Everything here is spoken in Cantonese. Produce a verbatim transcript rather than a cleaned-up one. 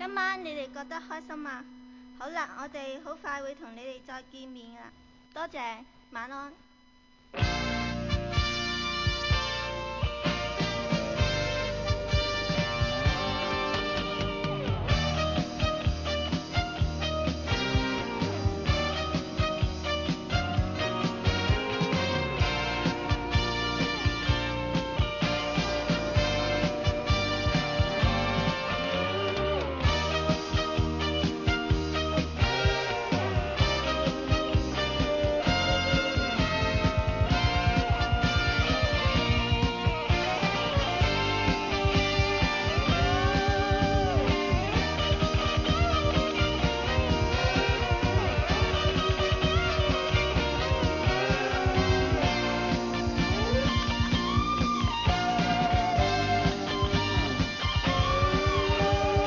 一晚你哋覺得開心嗎？好啦，我哋好快會同你哋再見面啦，多謝，晚安。